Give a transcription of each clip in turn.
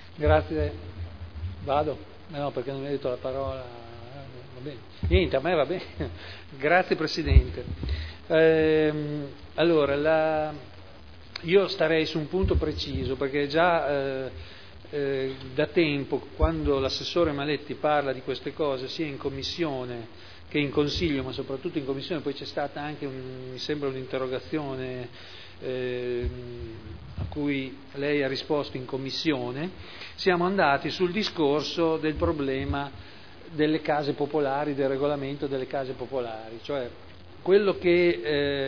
Grazie. Vado? No, perché non mi hai detto la parola. Va bene. Niente, a me va bene. Grazie Presidente. Allora, io starei su un punto preciso, perché già da tempo, quando l'assessore Maletti parla di queste cose, sia in Commissione che in Consiglio, ma soprattutto in Commissione, poi c'è stata anche, mi sembra, un'interrogazione a cui lei ha risposto in Commissione, siamo andati sul discorso del problema delle case popolari, del regolamento delle case popolari, cioè quello che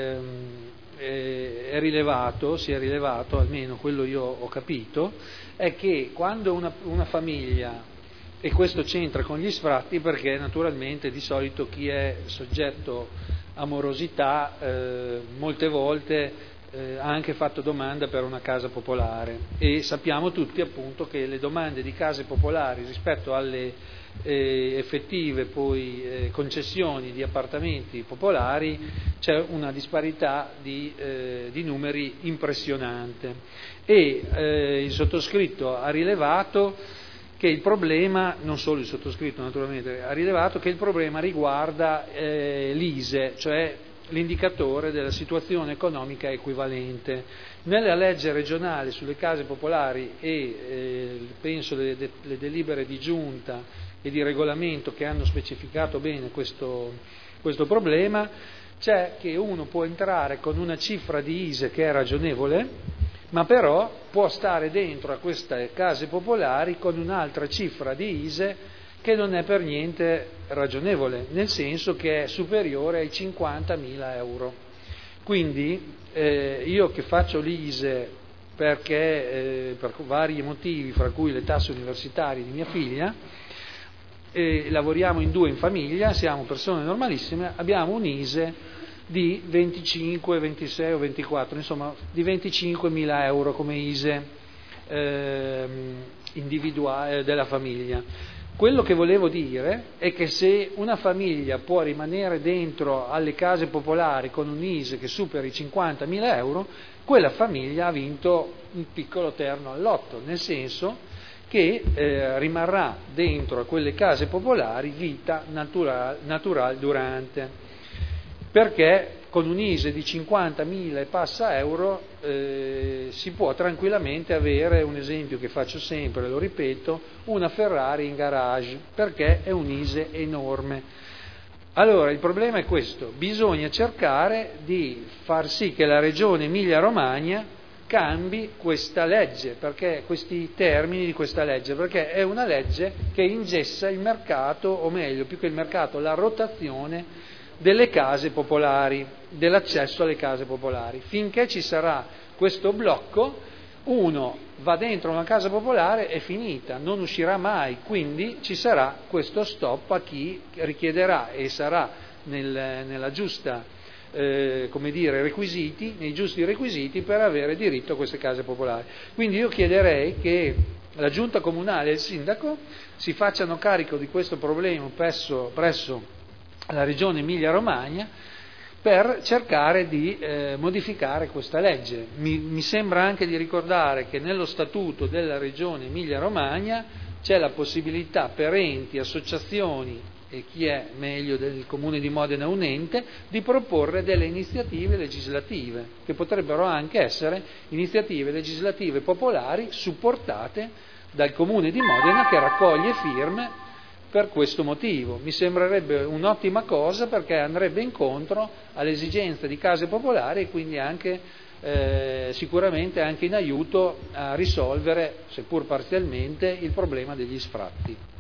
è rilevato, si è rilevato, almeno quello io ho capito, è che quando una famiglia, e questo c'entra con gli sfratti perché naturalmente di solito chi è soggetto a morosità molte volte ha anche fatto domanda per una casa popolare, e sappiamo tutti appunto che le domande di case popolari rispetto alle effettive poi concessioni di appartamenti popolari c'è una disparità di numeri impressionante, e il sottoscritto ha rilevato che il problema, non solo il sottoscritto naturalmente, ha rilevato che il problema riguarda l'ISEE, cioè l'indicatore della situazione economica equivalente. Nella legge regionale sulle case popolari e penso le delibere di giunta e di regolamento che hanno specificato bene questo problema, c'è che uno può entrare con una cifra di ISEE che è ragionevole, ma però può stare dentro a queste case popolari con un'altra cifra di ISEE che non è per niente ragionevole, nel senso che è superiore ai 50.000 euro. Quindi io che faccio l'ISEE perché per vari motivi, fra cui le tasse universitarie di mia figlia, lavoriamo in due in famiglia, siamo persone normalissime, abbiamo un ISEE di 25, 26 o 24, insomma di 25.000 euro come ISEE individuale della famiglia. Quello che volevo dire è che se una famiglia può rimanere dentro alle case popolari con un ISEE che superi i 50.000 euro, quella famiglia ha vinto un piccolo terno al lotto, nel senso che rimarrà dentro a quelle case popolari vita natural durante, perché con un ISEE di 50.000 e passa euro si può tranquillamente avere, un esempio che faccio sempre, lo ripeto, una Ferrari in garage, perché è un ISEE enorme. Allora il problema è questo: bisogna cercare di far sì che la Regione Emilia-Romagna cambi questa legge, perché questi termini di questa legge, perché è una legge che ingessa il mercato, o meglio, più che il mercato, la rotazione delle case popolari, dell'accesso alle case popolari. Finché ci sarà questo blocco, uno va dentro una casa popolare, è finita, non uscirà mai, quindi ci sarà questo stop a chi richiederà e sarà nella giusta requisiti, nei giusti requisiti per avere diritto a queste case popolari. Quindi io chiederei che la giunta comunale e il sindaco si facciano carico di questo problema presso la Regione Emilia-Romagna per cercare di modificare questa legge. Mi sembra anche di ricordare che nello statuto della Regione Emilia-Romagna c'è la possibilità per enti, associazioni e chi è meglio del Comune di Modena un ente, di proporre delle iniziative legislative, che potrebbero anche essere iniziative legislative popolari supportate dal Comune di Modena, che raccoglie firme per questo motivo. Mi sembrerebbe un'ottima cosa, perché andrebbe incontro alle esigenze di case popolari e quindi anche sicuramente anche in aiuto a risolvere, seppur parzialmente, il problema degli sfratti.